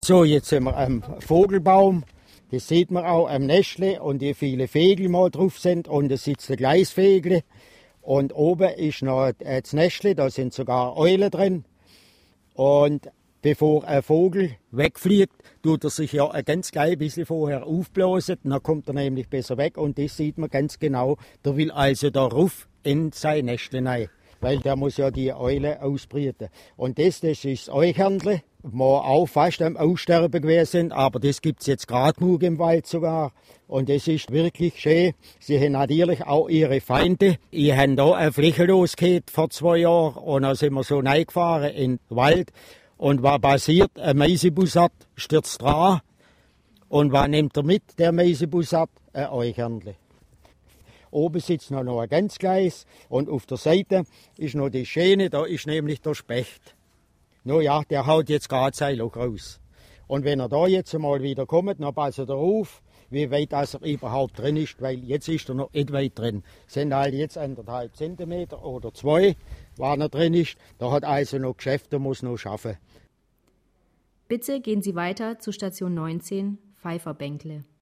So, jetzt sind wir am Vogelbaum. Das sieht man auch am Nestle und wie viele Vögel mal drauf sind. Und es sitzt der Gleisvögel. Und oben ist noch das Nestle, da sind sogar Eulen drin. Und bevor ein Vogel wegfliegt, tut er sich ja ein ganz klein bisschen vorher aufblasen. Dann kommt er nämlich besser weg. Und das sieht man ganz genau. Der will also da rauf in sein Nestle rein. Weil der muss ja die Eule ausbrüten. Und das ist das Eichhörnle, wo auch fast am Aussterben gewesen, aber das gibt es jetzt gerade genug im Wald sogar. Und das ist wirklich schön. Sie haben natürlich auch ihre Feinde. Ich habe da eine Fläche losgeht vor 2 Jahren und dann sind wir so reingefahren in den Wald. Und was passiert? Ein Maisebussard stürzt dran. Und was nimmt er mit, der Maisebussard? Ein Eichhörnle. Oben sitzt noch ein ganz kleines und auf der Seite ist noch die Schäne, da ist nämlich der Specht. No ja, der haut jetzt gerade sein Loch raus. Und wenn er da jetzt mal wieder kommt, dann passt er auf, wie weit er überhaupt drin ist, weil jetzt ist er noch nicht weit drin. Es sind halt jetzt 1,5 Zentimeter oder 2, wann er drin ist. Da hat also noch Geschäft, der muss noch schaffen. Bitte gehen Sie weiter zu Station 19, Pfeifferbänkle.